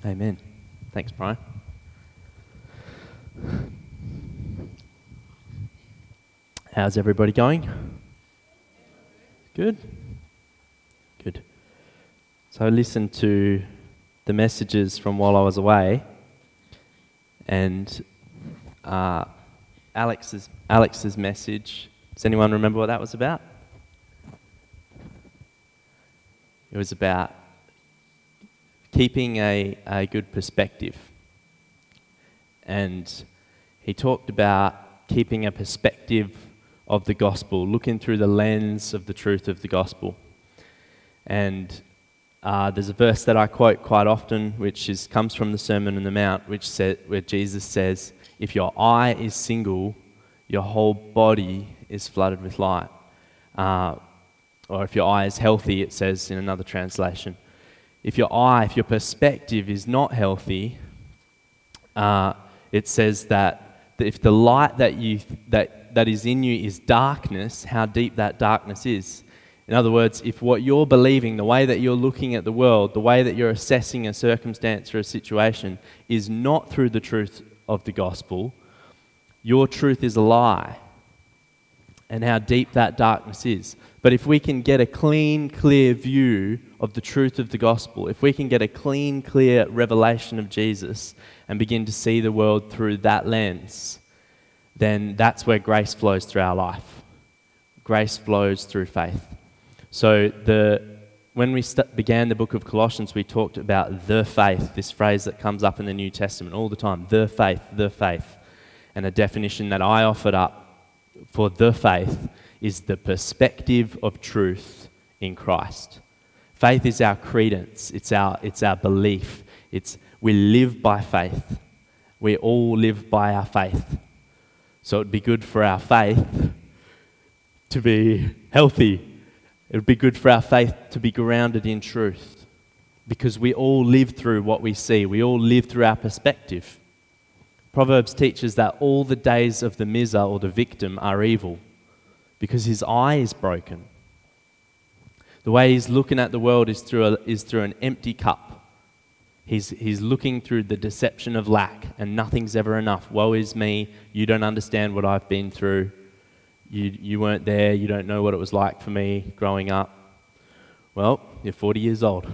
Amen. Thanks, Brian. How's everybody going? Good? Good. So I listened to the messages from while I was away, and Alex's message, does anyone remember what that was about? It was about keeping a good perspective. And he talked about keeping a perspective of the gospel, looking through the lens of the truth of the gospel. And there's a verse that I quote quite often, which comes from the Sermon on the Mount, where Jesus says, if your eye is single, your whole body is flooded with light. Or if your eye is healthy, it says in another translation. If your perspective is not healthy, it says that if the light that is in you is darkness, how deep that darkness is. In other words, if what you're believing, the way that you're looking at the world, the way that you're assessing a circumstance or a situation is not through the truth of the gospel, your truth is a lie, and how deep that darkness is. But if we can get a clean, clear view of the truth of the gospel, if we can get a clean, clear revelation of Jesus and begin to see the world through that lens, then that's where grace flows through our life. Grace flows through faith. So when we began the book of Colossians, we talked about the faith, this phrase that comes up in the New Testament all the time, the faith, the faith. And a definition that I offered up for the faith is the perspective of truth in Christ. Faith is our credence, it's our belief. We live by faith. We all live by our faith. So it'd be good for our faith to be healthy. It would be good for our faith to be grounded in truth, because we all live through what we see. We all live through our perspective. Proverbs teaches that all the days of the miser or the victim are evil because his eye is broken. The way he's looking at the world is through an empty cup. He's looking through the deception of lack, and nothing's ever enough. Woe is me, you don't understand what I've been through. You weren't there, you don't know what it was like for me growing up. Well, you're 40 years old.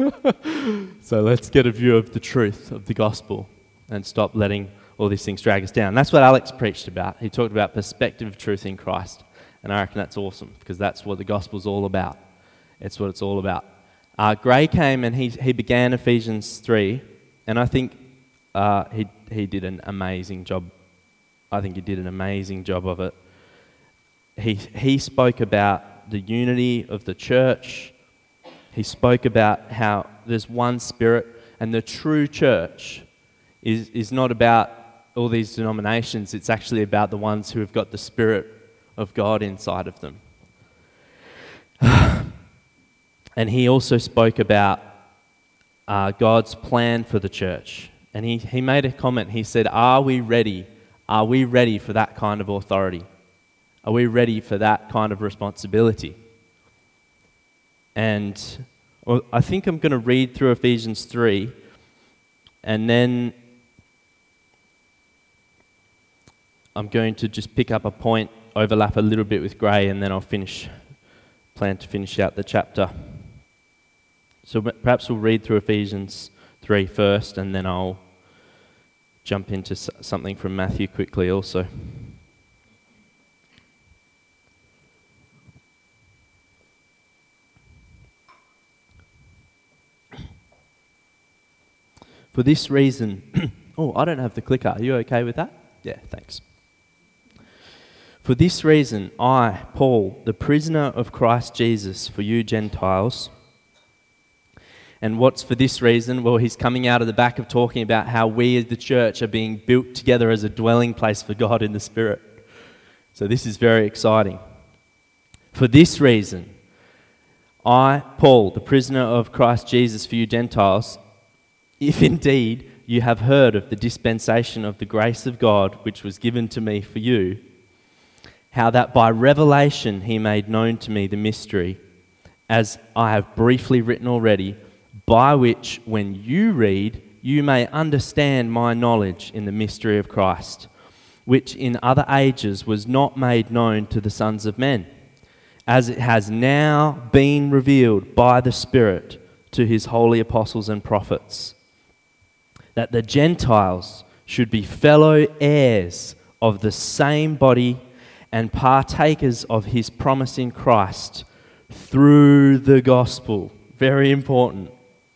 So let's get a view of the truth of the gospel and stop letting all these things drag us down. That's what Alex preached about. He talked about perspective of truth in Christ. And I reckon that's awesome, because that's what the gospel's all about. It's what it's all about. Gray came and he began Ephesians 3, and I think he did an amazing job. I think he did an amazing job of it. He spoke about the unity of the church. He spoke about how there's one spirit, and the true church is not about all these denominations. It's actually about the ones who have got the Spirit of God inside of them. And he also spoke about God's plan for the church. And he made a comment. He said, are we ready? Are we ready for that kind of authority? Are we ready for that kind of responsibility? And I think I'm going to read through Ephesians 3, and then I'm going to just pick up a point, overlap a little bit with Gray, and then I'll plan to finish out the chapter. So perhaps we'll read through Ephesians 3 first, and then I'll jump into something from Matthew quickly also. For this reason, I don't have the clicker. Are you okay with that? Yeah, thanks. For this reason, I, Paul, the prisoner of Christ Jesus, for you Gentiles. And what's for this reason? Well, he's coming out of the back of talking about how we as the church are being built together as a dwelling place for God in the Spirit. So this is very exciting. For this reason, I, Paul, the prisoner of Christ Jesus, for you Gentiles, if indeed you have heard of the dispensation of the grace of God which was given to me for you, how that by revelation he made known to me the mystery, as I have briefly written already, by which when you read, you may understand my knowledge in the mystery of Christ, which in other ages was not made known to the sons of men, as it has now been revealed by the Spirit to his holy apostles and prophets, that the Gentiles should be fellow heirs of the same body and partakers of his promise in Christ through the gospel. Very important.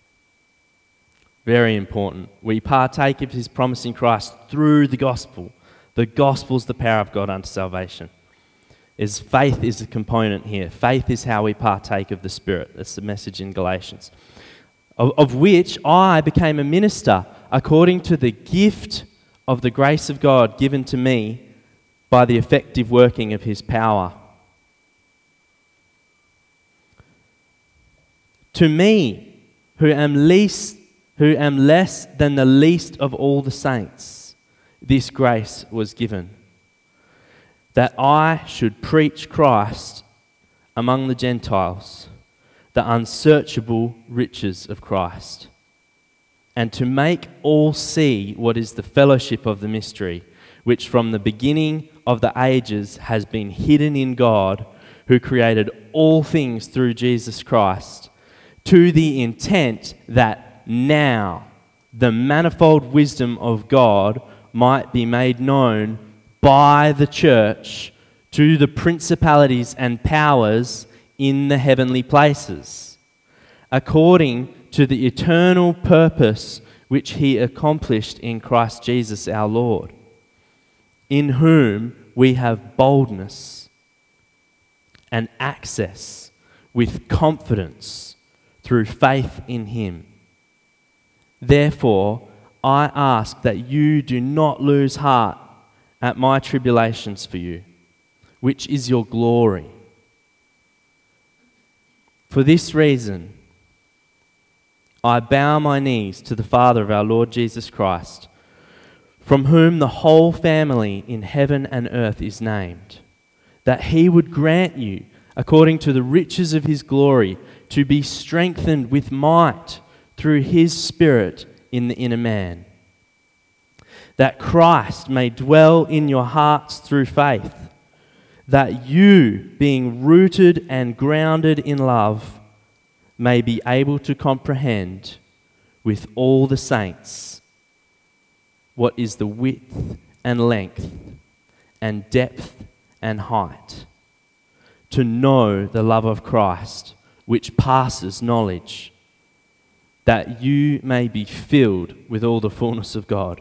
Very important. We partake of his promise in Christ through the gospel. The gospel is the power of God unto salvation. Faith is a component here. Faith is how we partake of the Spirit. That's the message in Galatians. Of which I became a minister according to the gift of the grace of God given to me by the effective working of his power. To me, who am less than the least of all the saints, this grace was given, that I should preach Christ among the Gentiles, the unsearchable riches of Christ, and to make all see what is the fellowship of the mystery, which from the beginning of the ages has been hidden in God, who created all things through Jesus Christ, to the intent that now the manifold wisdom of God might be made known by the church to the principalities and powers in the heavenly places, according to the eternal purpose which he accomplished in Christ Jesus our Lord, in whom we have boldness and access with confidence through faith in him. Therefore, I ask that you do not lose heart at my tribulations for you, which is your glory. For this reason, I bow my knees to the Father of our Lord Jesus Christ, from whom the whole family in heaven and earth is named, that he would grant you, according to the riches of his glory, to be strengthened with might through his Spirit in the inner man, that Christ may dwell in your hearts through faith, that you, being rooted and grounded in love, may be able to comprehend with all the saints what is the width and length and depth and height, to know the love of Christ, which passes knowledge, that you may be filled with all the fullness of God.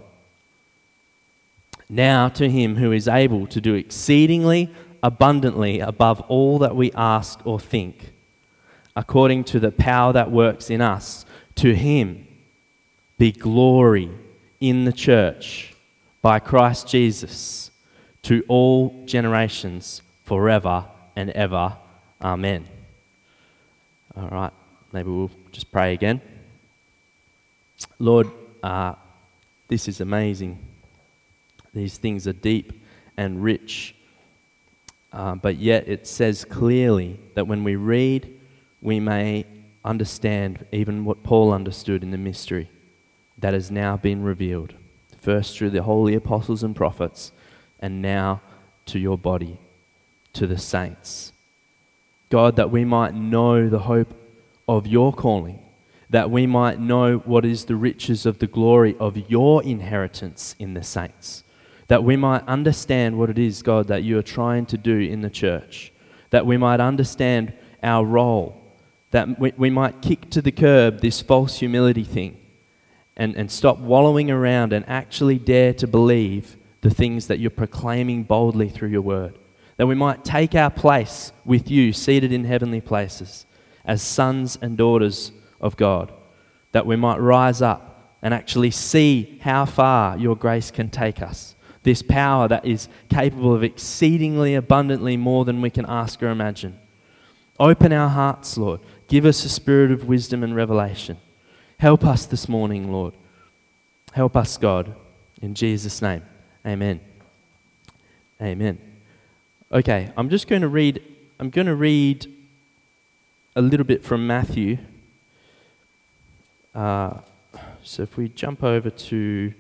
Now to him who is able to do exceedingly abundantly above all that we ask or think, according to the power that works in us, to him be glory in the church by Christ Jesus to all generations forever and ever. Amen. All right, maybe we'll just pray again. Lord, this is amazing. These things are deep and rich, but yet it says clearly that when we read, we may understand even what Paul understood in the mystery that has now been revealed, first through the holy apostles and prophets, and now to your body, to the saints. God, that we might know the hope of your calling, that we might know what is the riches of the glory of your inheritance in the saints, that we might understand what it is, God, that you are trying to do in the church, that we might understand our role, that we might kick to the curb this false humility thing and stop wallowing around and actually dare to believe the things that you're proclaiming boldly through your word, that we might take our place with you seated in heavenly places as sons and daughters of God, that we might rise up and actually see how far your grace can take us. This power that is capable of exceedingly abundantly more than we can ask or imagine. Open our hearts, Lord. Give us a spirit of wisdom and revelation. Help us this morning, Lord. Help us, God. In Jesus' name, amen. Amen. Okay, I'm going to read a little bit from Matthew So if we jump over to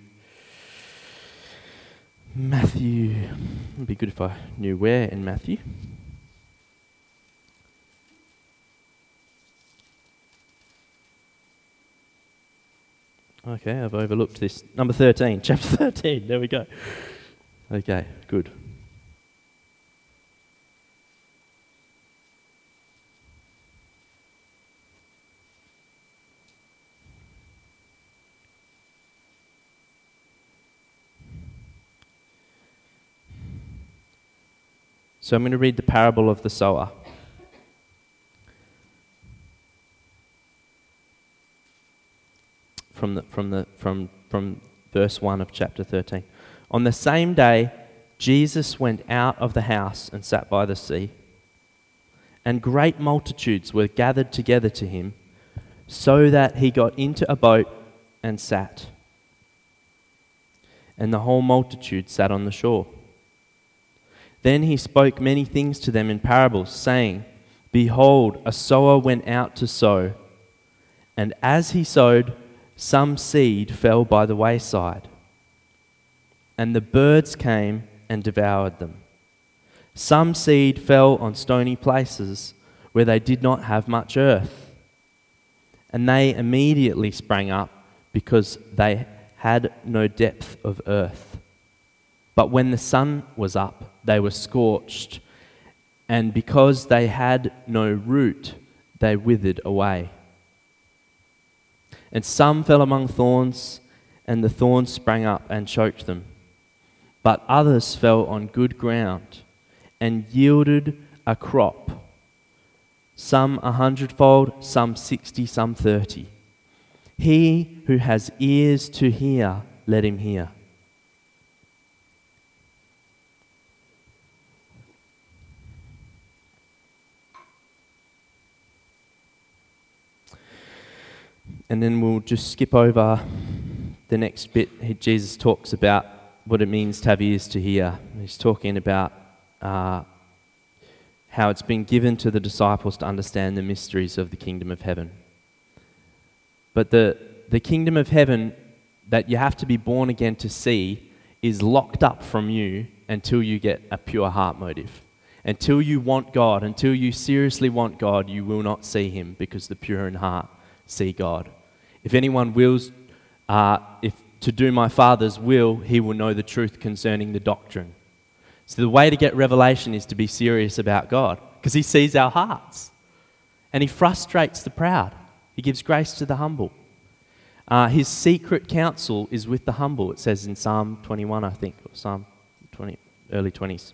Matthew, it'd be good if I knew where in Matthew. Okay, I've overlooked this. Number 13, chapter 13, there we go. Okay, good. So I'm going to read the parable of the sower. From verse 1 of chapter 13. On the same day, Jesus went out of the house and sat by the sea. And great multitudes were gathered together to him, so that he got into a boat and sat. And the whole multitude sat on the shore. Then he spoke many things to them in parables, saying, Behold, a sower went out to sow. And as he sowed, some seed fell by the wayside, and the birds came and devoured them. Some seed fell on stony places where they did not have much earth, and they immediately sprang up because they had no depth of earth. But when the sun was up, they were scorched, and because they had no root, they withered away. And some fell among thorns, and the thorns sprang up and choked them. But others fell on good ground and yielded a crop, some 100-fold, some 60, some 30. He who has ears to hear, let him hear. And then we'll just skip over the next bit. Jesus talks about what it means to have ears to hear. He's talking about how it's been given to the disciples to understand the mysteries of the kingdom of heaven. But the kingdom of heaven that you have to be born again to see is locked up from you until you get a pure heart motive. Until you want God, until you seriously want God, you will not see him, because the pure in heart see God. If anyone wills to do my Father's will, he will know the truth concerning the doctrine. So the way to get revelation is to be serious about God, because he sees our hearts. And he frustrates the proud. He gives grace to the humble. His secret counsel is with the humble, it says in Psalm 21, I think, or Psalm 20, early 20s.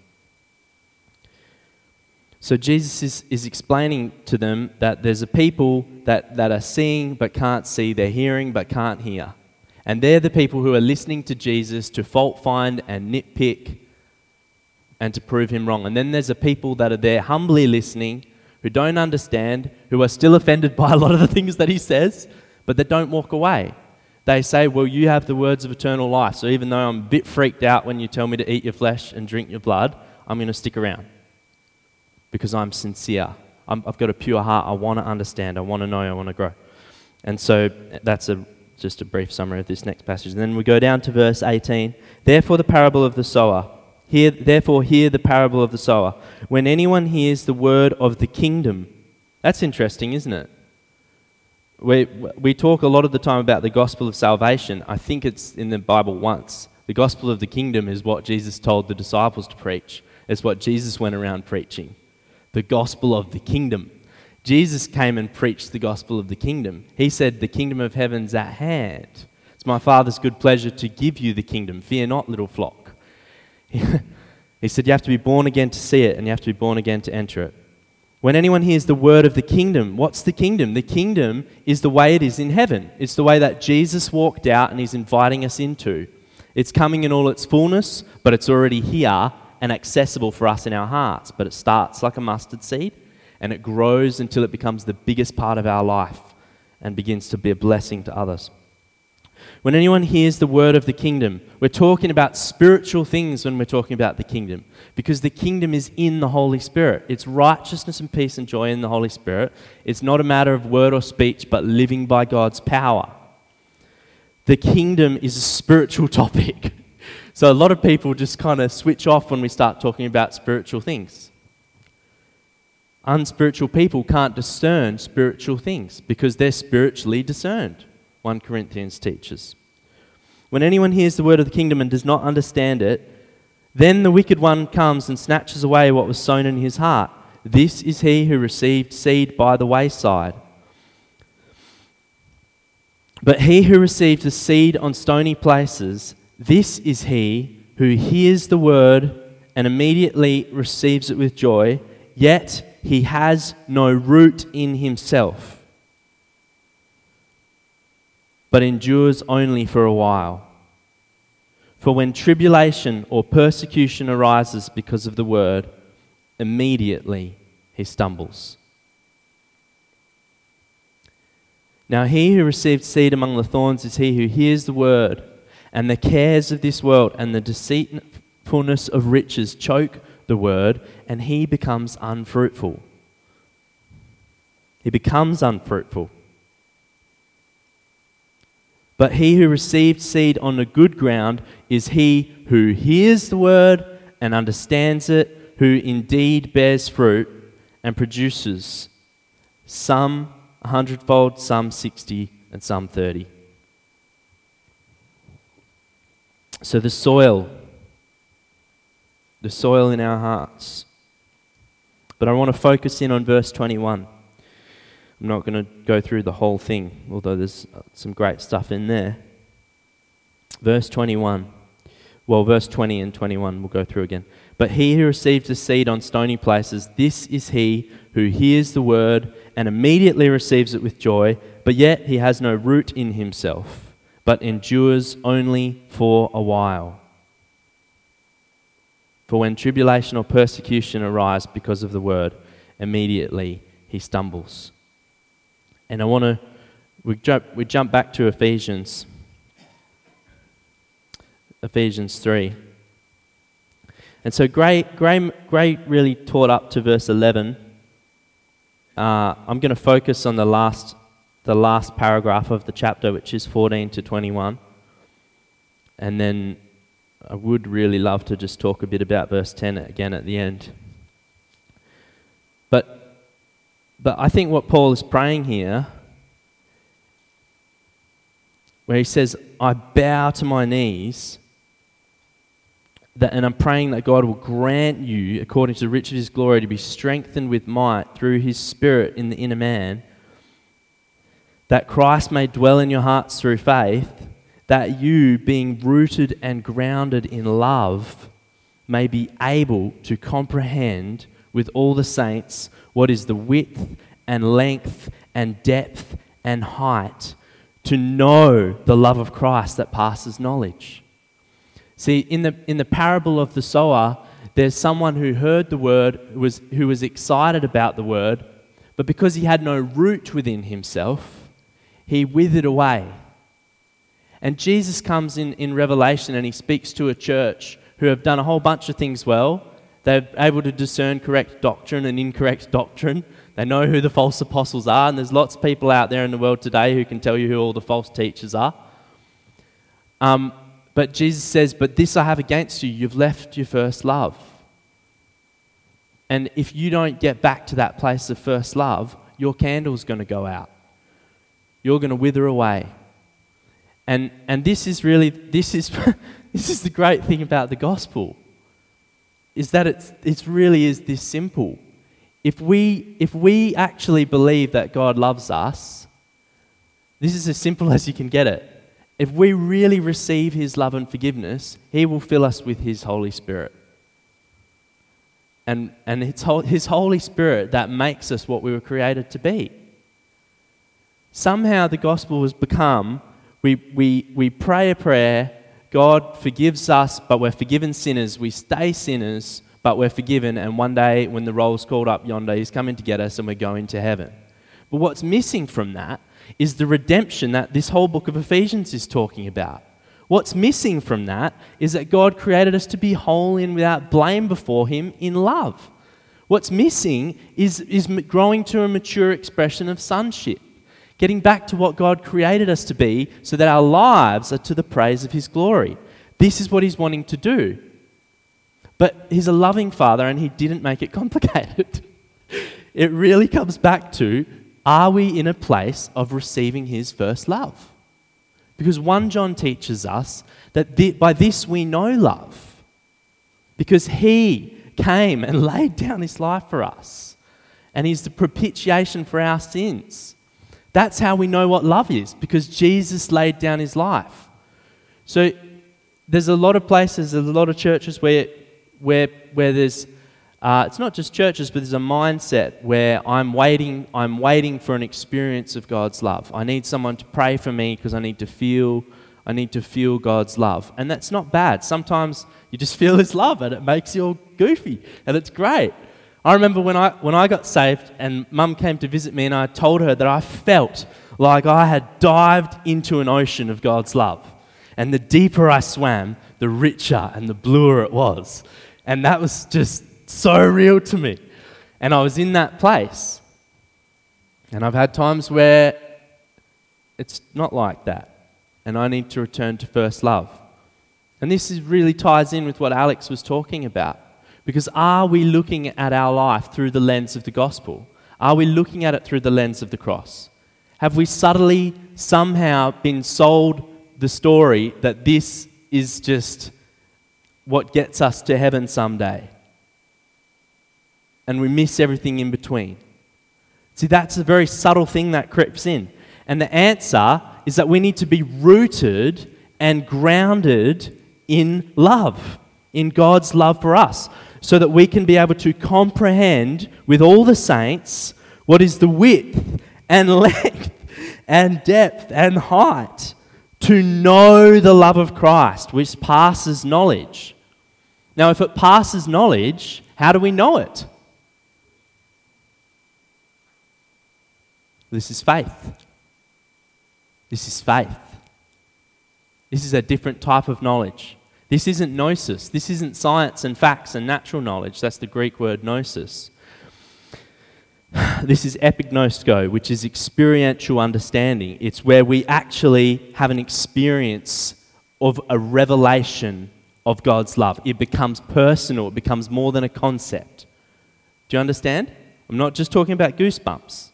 So Jesus is explaining to them that there's a people that are seeing but can't see, they're hearing but can't hear. And they're the people who are listening to Jesus to fault find and nitpick and to prove him wrong. And then there's a people that are there humbly listening, who don't understand, who are still offended by a lot of the things that he says, but that don't walk away. They say, well, you have the words of eternal life, so even though I'm a bit freaked out when you tell me to eat your flesh and drink your blood, I'm going to stick around. Because I'm sincere. I've got a pure heart. I want to understand. I want to know. I want to grow. And so that's just a brief summary of this next passage. And then we go down to verse 18. Therefore the parable of the sower. Therefore hear the parable of the sower. When anyone hears the word of the kingdom. That's interesting, isn't it? We talk a lot of the time about the gospel of salvation. I think it's in the Bible once. The gospel of the kingdom is what Jesus told the disciples to preach. It's what Jesus went around preaching. The gospel of the kingdom. Jesus came and preached the gospel of the kingdom. He said, the kingdom of heaven's at hand. It's my Father's good pleasure to give you the kingdom. Fear not, little flock. He said you have to be born again to see it, and you have to be born again to enter it. When anyone hears the word of the kingdom, what's the kingdom? The kingdom is the way it is in heaven. It's the way that Jesus walked out and he's inviting us into. It's coming in all its fullness, but it's already here and accessible for us in our hearts. But it starts like a mustard seed, and it grows until it becomes the biggest part of our life and begins to be a blessing to others. When anyone hears the word of the kingdom, we're talking about spiritual things when we're talking about the kingdom, because the kingdom is in the Holy Spirit. It's righteousness and peace and joy in the Holy Spirit. It's not a matter of word or speech, but living by God's power. the kingdom is a spiritual topic. So a lot of people just kind of switch off when we start talking about spiritual things. Unspiritual people can't discern spiritual things because they're spiritually discerned, 1 Corinthians teaches. When anyone hears the word of the kingdom and does not understand it, then the wicked one comes and snatches away what was sown in his heart. This is he who received seed by the wayside. But he who received the seed on stony places, this is he who hears the word and immediately receives it with joy, yet he has no root in himself, but endures only for a while. For when tribulation or persecution arises because of the word, immediately he stumbles. Now he who received seed among the thorns is he who hears the word, and the cares of this world and the deceitfulness of riches choke the word, and he becomes unfruitful. He becomes unfruitful. But he who received seed on the good ground is he who hears the word and understands it, who indeed bears fruit and produces some 100-fold, some 60, and some 30. So the soil in our hearts. But I want to focus in on verse 21. I'm not going to go through the whole thing, although there's some great stuff in there. Verse 21. Well, verse 20 and 21 we'll go through again. But he who receives the seed on stony places, this is he who hears the word and immediately receives it with joy, but yet he has no root in himself, but endures only for a while. For when tribulation or persecution arise because of the word, immediately he stumbles. And we jump back to Ephesians 3. And so Gray really taught up to verse 11. I'm going to focus on the last paragraph of the chapter, which is 14 to 21. And then I would really love to just talk a bit about verse 10 again at the end. But I think what Paul is praying here, where he says, I bow to my knees, and I'm praying that God will grant you, according to the riches of his glory, to be strengthened with might through his Spirit in the inner man, that Christ may dwell in your hearts through faith, that you, being rooted and grounded in love, may be able to comprehend with all the saints what is the width and length and depth and height, to know the love of Christ that passes knowledge. See, in the parable of the sower, there's someone who heard the word, who was excited about the word, but because he had no root within himself, he withered away. And Jesus comes in Revelation and he speaks to a church who have done a whole bunch of things well. They're able to discern correct doctrine and incorrect doctrine. They know who the false apostles are, and there's lots of people out there in the world today who can tell you who all the false teachers are. But Jesus says, but this I have against you, you've left your first love. And if you don't get back to that place of first love, your candle's going to go out. You're going to wither away. And this is this is the great thing about the gospel, is that it really is this simple. If we actually believe that God loves us, this is as simple as you can get it. If we really receive his love and forgiveness, he will fill us with his Holy Spirit. And it's his Holy Spirit that makes us what we were created to be. Somehow the gospel has become, we pray a prayer, God forgives us, but we're forgiven sinners. We stay sinners, but we're forgiven, and one day when the roll's called up yonder, he's coming to get us and we're going to heaven. But what's missing from that is the redemption that this whole book of Ephesians is talking about. What's missing from that is that God created us to be whole and without blame before him in love. What's missing is growing to a mature expression of sonship. Getting back to what God created us to be so that our lives are to the praise of His glory. This is what He's wanting to do. But He's a loving Father and He didn't make it complicated. It really comes back to, are we in a place of receiving His first love? Because 1 John teaches us that by this we know love. Because He came and laid down His life for us. And He's the propitiation for our sins. That's how we know what love is, because Jesus laid down His life. So there's a lot of places, there's a lot of churches where there's, it's not just churches, but there's a mindset where I'm waiting for an experience of God's love. I need someone to pray for me because I need to feel God's love. And that's not bad. Sometimes you just feel His love and it makes you all goofy and it's great. I remember when I got saved and Mum came to visit me and I told her that I felt like I had dived into an ocean of God's love. And the deeper I swam, the richer and the bluer it was. And that was just so real to me. And I was in that place. And I've had times where it's not like that. And I need to return to first love. And this really ties in with what Alex was talking about. Because are we looking at our life through the lens of the gospel? Are we looking at it through the lens of the cross? Have we subtly somehow been sold the story that this is just what gets us to heaven someday? And we miss everything in between. See, that's a very subtle thing that creeps in. And the answer is that we need to be rooted and grounded in love, in God's love for us, so that we can be able to comprehend with all the saints what is the width and length and depth and height, to know the love of Christ, which passes knowledge. Now, if it passes knowledge, how do we know it? This is faith. This is faith. This is a different type of knowledge. This isn't gnosis. This isn't science and facts and natural knowledge. That's the Greek word gnosis. This is epignosko, which is experiential understanding. It's where we actually have an experience of a revelation of God's love. It becomes personal. It becomes more than a concept. Do you understand? I'm not just talking about goosebumps.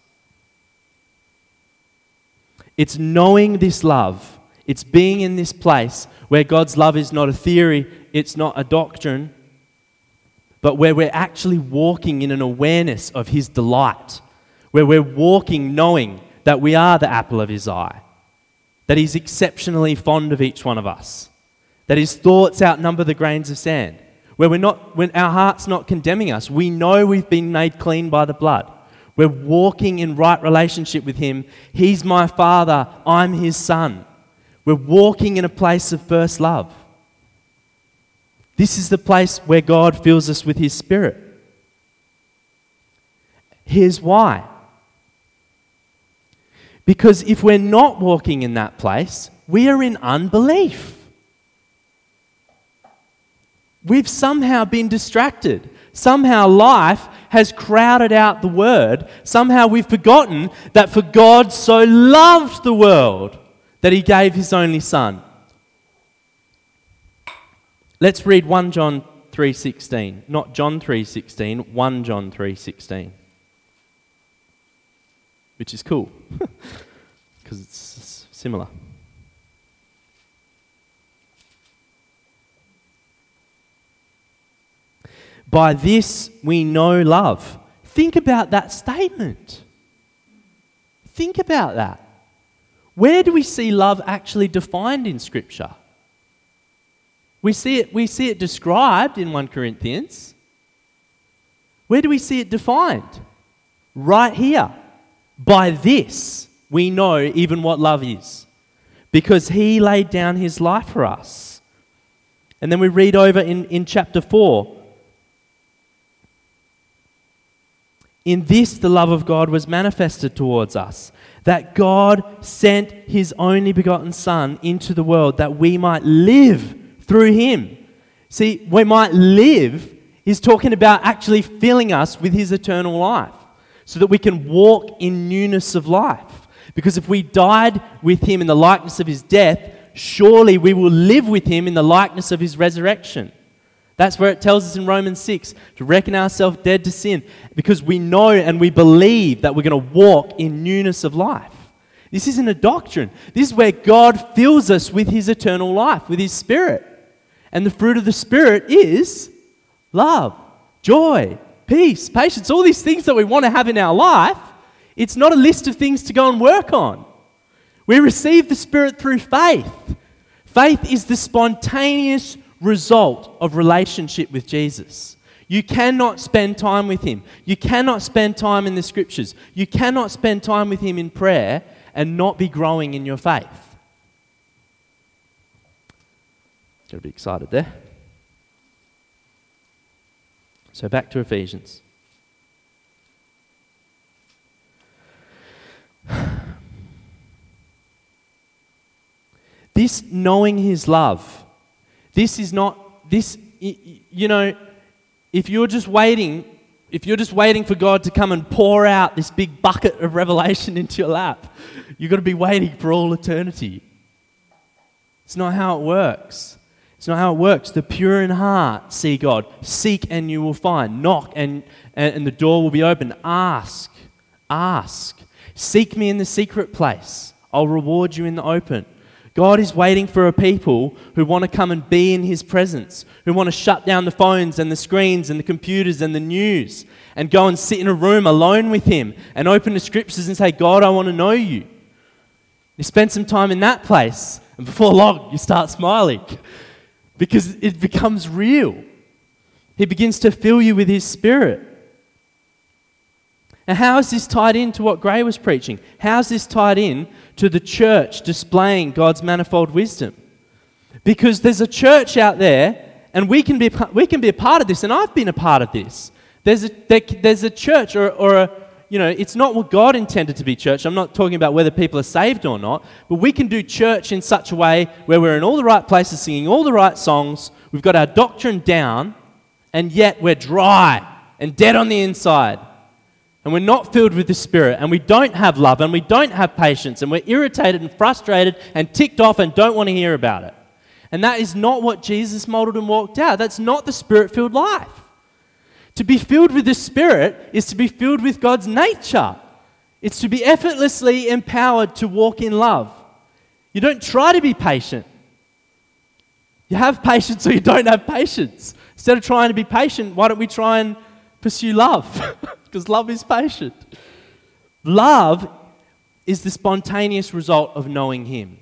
It's knowing this love. It's being in this place where God's love is not a theory, it's not a doctrine, but where we're actually walking in an awareness of His delight, where we're walking knowing that we are the apple of His eye, that He's exceptionally fond of each one of us, that His thoughts outnumber the grains of sand, when our heart's not condemning us, we know we've been made clean by the blood. We're walking in right relationship with Him. He's my Father, I'm His Son. We're walking in a place of first love. This is the place where God fills us with His Spirit. Here's why. Because if we're not walking in that place, we are in unbelief. We've somehow been distracted. Somehow life has crowded out the Word. Somehow we've forgotten that for God so loved the world that He gave His only Son. Let's read 1 John 3:16. Not John 3:16, 1 John 3:16. Which is cool, because it's similar. By this we know love. Think about that statement. Think about that. Where do we see love actually defined in Scripture? We see it described in 1 Corinthians. Where do we see it defined? Right here. By this we know even what love is, because He laid down His life for us. And then we read over in chapter 4. In this the love of God was manifested towards us, that God sent His only begotten Son into the world that we might live through Him. See, we might live is talking about actually filling us with His eternal life so that we can walk in newness of life. Because if we died with him in the likeness of his death, surely we will live with him in the likeness of his resurrection. That's where it tells us in Romans 6 to reckon ourselves dead to sin, because we know and we believe that we're going to walk in newness of life. This isn't a doctrine. This is where God fills us with his eternal life, with his Spirit. And the fruit of the Spirit is love, joy, peace, patience, all these things that we want to have in our life. It's not a list of things to go and work on. We receive the Spirit through faith. Faith is the spontaneous result of relationship with Jesus. You cannot spend time with him. You cannot spend time in the scriptures. You cannot spend time with him in prayer and not be growing in your faith. Got to be excited there. So back to Ephesians. This knowing his love, this is not, this, you know, if you're just waiting for God to come and pour out this big bucket of revelation into your lap, you've got to be waiting for all eternity. It's not how it works. It's not how it works. The pure in heart see God. Seek and you will find. Knock and the door will be open. Ask. Seek me in the secret place. I'll reward you in the open. God is waiting for a people who want to come and be in his presence, who want to shut down the phones and the screens and the computers and the news and go and sit in a room alone with him and open the scriptures and say, God, I want to know you. You spend some time in that place and before long you start smiling because it becomes real. He begins to fill you with his Spirit. And how is this tied into what Gray was preaching? How is this tied in to the church displaying God's manifold wisdom? Because there's a church out there, and we can be a part of this, and I've been a part of this. There's a church, or a, you know, it's not what God intended to be church. I'm not talking about whether people are saved or not, but we can do church in such a way where we're in all the right places, singing all the right songs, we've got our doctrine down, and yet we're dry and dead on the inside. And we're not filled with the Spirit, and we don't have love, and we don't have patience, and we're irritated and frustrated and ticked off and don't want to hear about it. And that is not what Jesus modeled and walked out. That's not the Spirit-filled life. To be filled with the Spirit is to be filled with God's nature. It's to be effortlessly empowered to walk in love. You don't try to be patient. You have patience or you don't have patience. Instead of trying to be patient, why don't we try and pursue love? Because love is patient. Love is the spontaneous result of knowing him.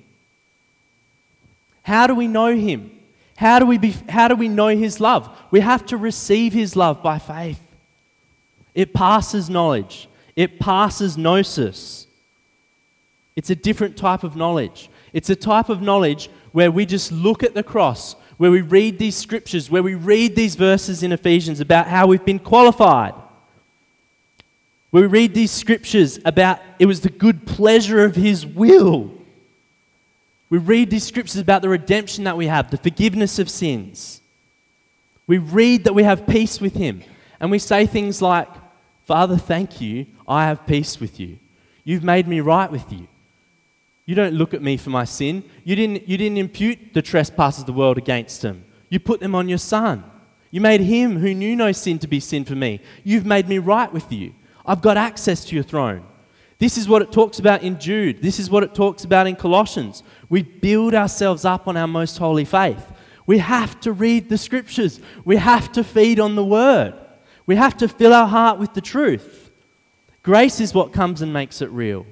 How do we know him? How do we know his love? We have to receive his love by faith. It passes knowledge. It passes gnosis. It's a different type of knowledge. It's a type of knowledge where we just look at the cross, where we read these scriptures, where we read these verses in Ephesians about how we've been qualified. We read these scriptures about it was the good pleasure of his will. We read these scriptures about the redemption that we have, the forgiveness of sins. We read that we have peace with him. And we say things like, Father, thank you, I have peace with you. You've made me right with you. You don't look at me for my sin. You didn't impute the trespasses of the world against him. You put them on your Son. You made him who knew no sin to be sin for me. You've made me right with you. I've got access to your throne. This is what it talks about in Jude. This is what it talks about in Colossians. We build ourselves up on our most holy faith. We have to read the scriptures. We have to feed on the word. We have to fill our heart with the truth. Grace is what comes and makes it real.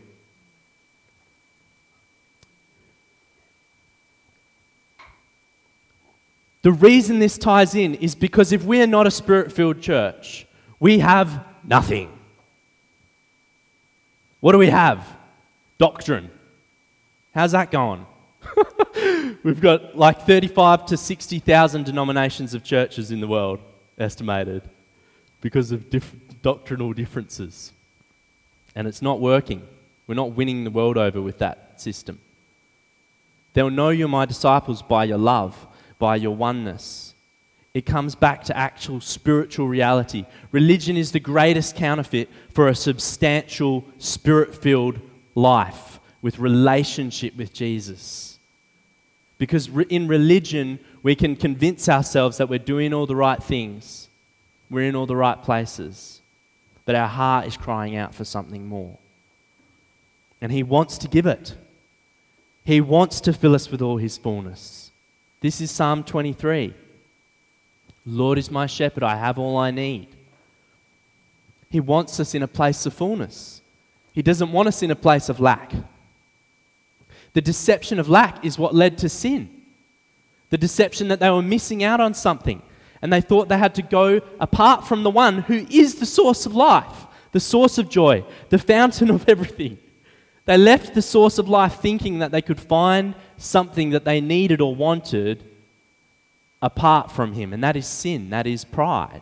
The reason this ties in is because if we are not a Spirit-filled church, we have nothing. What do we have? Doctrine. How's that going? We've got like 35 to 60,000 denominations of churches in the world, estimated, because of doctrinal differences. And it's not working. We're not winning the world over with that system. They'll know you're my disciples by your love, by your oneness. It comes back to actual spiritual reality. Religion is the greatest counterfeit for a substantial, Spirit-filled life, with relationship with Jesus. Because in religion, we can convince ourselves that we're doing all the right things, we're in all the right places, but our heart is crying out for something more. And He wants to give it. He wants to fill us with all His fullness. This is Psalm 23. Lord is my shepherd, I have all I need. He wants us in a place of fullness. He doesn't want us in a place of lack. The deception of lack is what led to sin. The deception that they were missing out on something, and they thought they had to go apart from the one who is the source of life, the source of joy, the fountain of everything. They left the source of life thinking that they could find something that they needed or wanted apart from Him, and that is sin, that is pride.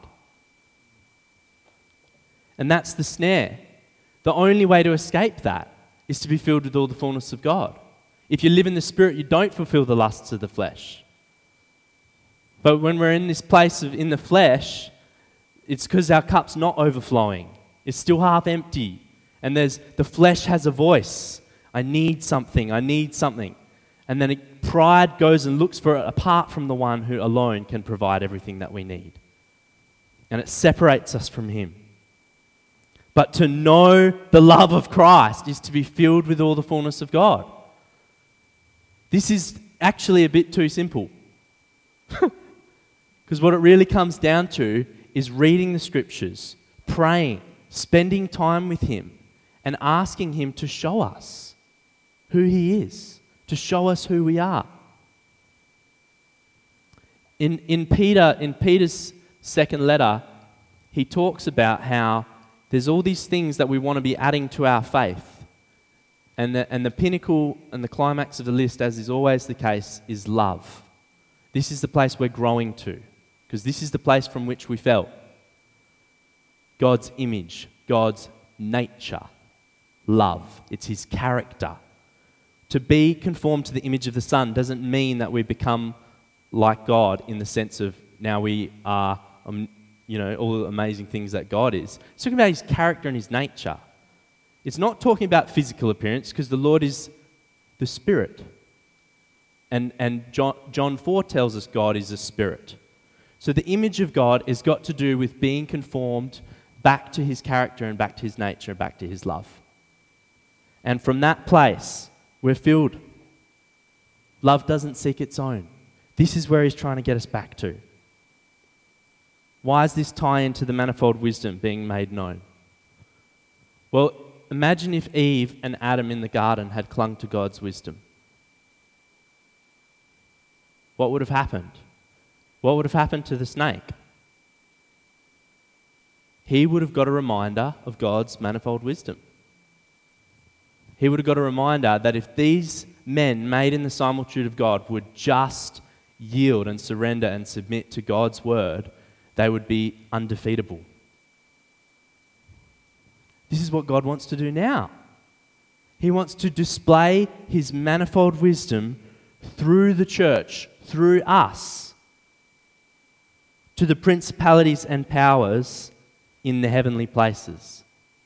And that's the snare. The only way to escape that is to be filled with all the fullness of God. If you live in the Spirit, you don't fulfill the lusts of the flesh. But when we're in this place in the flesh, it's because our cup's not overflowing. It's still half empty. And the flesh has a voice. I need something. And then pride goes and looks for it apart from the one who alone can provide everything that we need. And it separates us from Him. But to know the love of Christ is to be filled with all the fullness of God. This is actually a bit too simple. Because what it really comes down to is reading the Scriptures, praying, spending time with Him, and asking Him to show us who He is, to show us who we are. In Peter's second letter, he talks about how there's all these things that we want to be adding to our faith. And the pinnacle and the climax of the list, as is always the case, is love. This is the place we're growing to, because this is the place from which we fell. God's image, God's nature, love. It's His character. To be conformed to the image of the Son doesn't mean that we become like God in the sense of now we are, all the amazing things that God is. It's talking about His character and His nature. It's not talking about physical appearance, because the Lord is the Spirit. And John 4 tells us God is a Spirit. So the image of God has got to do with being conformed back to His character and back to His nature and back to His love. And from that place, we're filled. Love doesn't seek its own. This is where He's trying to get us back to. Why is this tie into the manifold wisdom being made known? Well, imagine if Eve and Adam in the garden had clung to God's wisdom. What would have happened? What would have happened to the snake? He would have got a reminder of God's manifold wisdom. He would have got a reminder that if these men made in the similitude of God would just yield and surrender and submit to God's word, they would be undefeatable. This is what God wants to do now. He wants to display His manifold wisdom through the church, through us, to the principalities and powers in the heavenly places.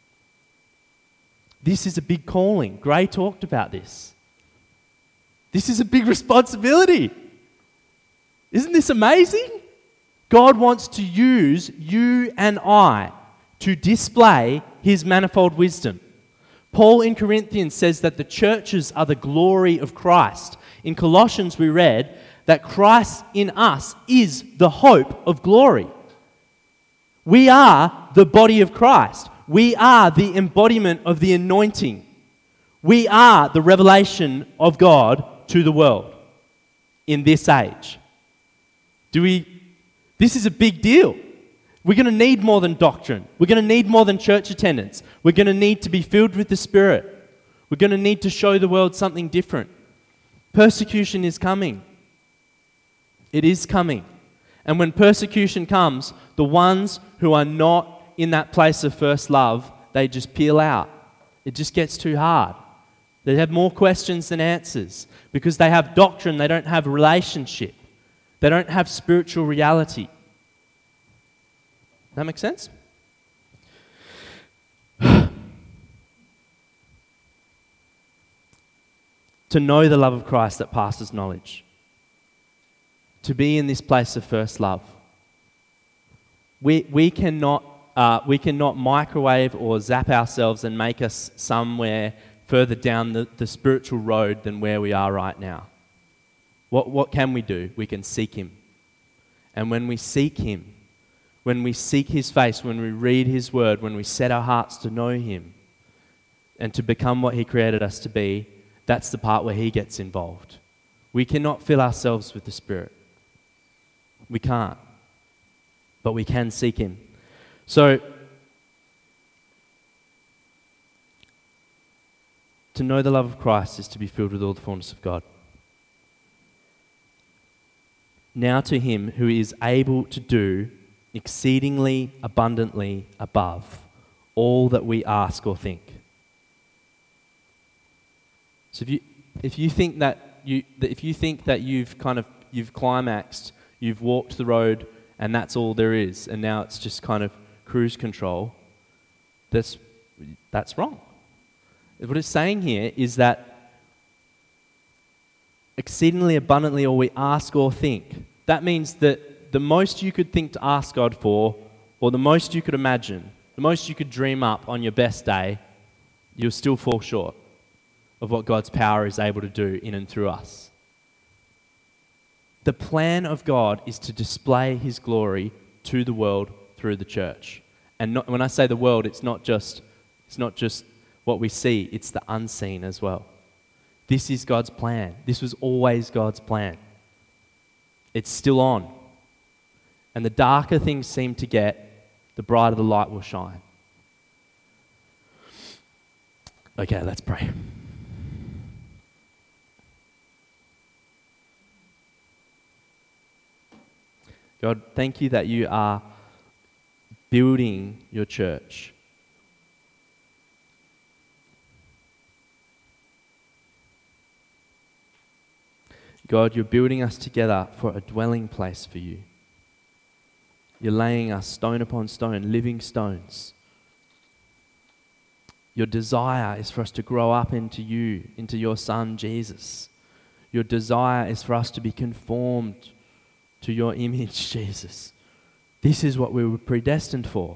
This is a big calling. Gray talked about this. This is a big responsibility. Isn't this amazing? God wants to use you and I to display His manifold wisdom. Paul in Corinthians says that the churches are the glory of Christ. In Colossians we read that Christ in us is the hope of glory. We are the body of Christ. We are the embodiment of the anointing. We are the revelation of God to the world in this age. This is a big deal. We're going to need more than doctrine. We're going to need more than church attendance. We're going to need to be filled with the Spirit. We're going to need to show the world something different. Persecution is coming. It is coming. And when persecution comes, the ones who are not in that place of first love, they just peel out. It just gets too hard. They have more questions than answers because they have doctrine, they don't have relationship. They don't have spiritual reality. That make sense? to know the love of Christ that passes knowledge, to be in this place of first love. We cannot microwave or zap ourselves and make us somewhere further down the spiritual road than where we are right now. What can we do? We can seek Him. And when we seek Him, when we seek His face, when we read His word, when we set our hearts to know Him and to become what He created us to be, that's the part where He gets involved. We cannot fill ourselves with the Spirit. We can't. But we can seek Him. So, to know the love of Christ is to be filled with all the fullness of God. Now to Him who is able to do exceedingly abundantly above all that we ask or think. So if you think that you've climaxed, you've walked the road, and that's all there is, and now it's just kind of cruise control, that's wrong. What it's saying here is that exceedingly abundantly all we ask or think. That means that the most you could think to ask God for, or the most you could imagine, the most you could dream up on your best day, you'll still fall short of what God's power is able to do in and through us. The plan of God is to display His glory to the world through the church. And when I say the world, it's not just what we see, it's the unseen as well. This is God's plan. This was always God's plan. It's still on. And the darker things seem to get, the brighter the light will shine. Okay, let's pray. God, thank you that you are building your church. God, you're building us together for a dwelling place for you. You're laying us stone upon stone, living stones. Your desire is for us to grow up into you, into your Son, Jesus. Your desire is for us to be conformed to your image, Jesus. This is what we were predestined for.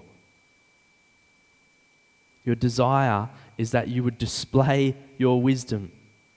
Your desire is that you would display your wisdom.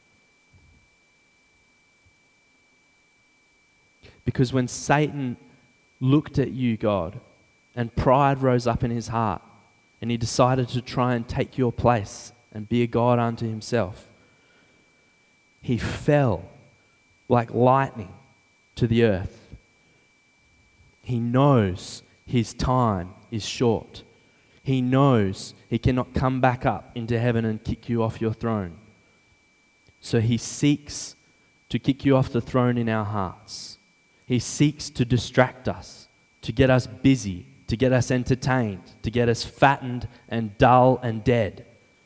Because when Satan looked at you, God, and pride rose up in his heart, and he decided to try and take your place and be a God unto himself, he fell like lightning to the earth. He knows his time is short. He knows he cannot come back up into heaven and kick you off your throne. So he seeks to kick you off the throne in our hearts. He seeks to distract us, to get us busy, to get us entertained, to get us fattened and dull and dead,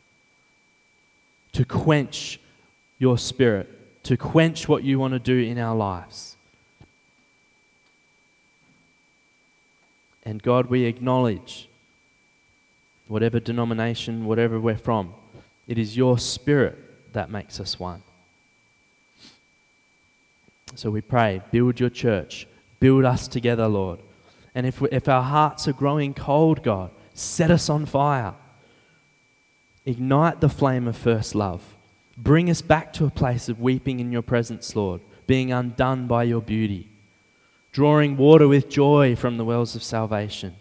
to quench your spirit, to quench what you want to do in our lives. And God, we acknowledge, whatever denomination, whatever we're from, it is your Spirit that makes us one. So we pray, build your church, build us together, Lord. And if our hearts are growing cold, God, set us on fire. Ignite the flame of first love. Bring us back to a place of weeping in your presence, Lord, being undone by your beauty, drawing water with joy from the wells of salvation.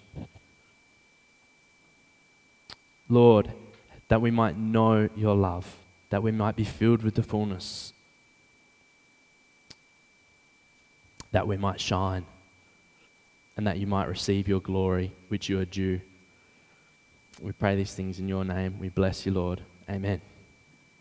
Lord, that we might know your love, that we might be filled with the fullness, that we might shine, and that you might receive your glory, which you are due. We pray these things in your name. We bless you, Lord. Amen.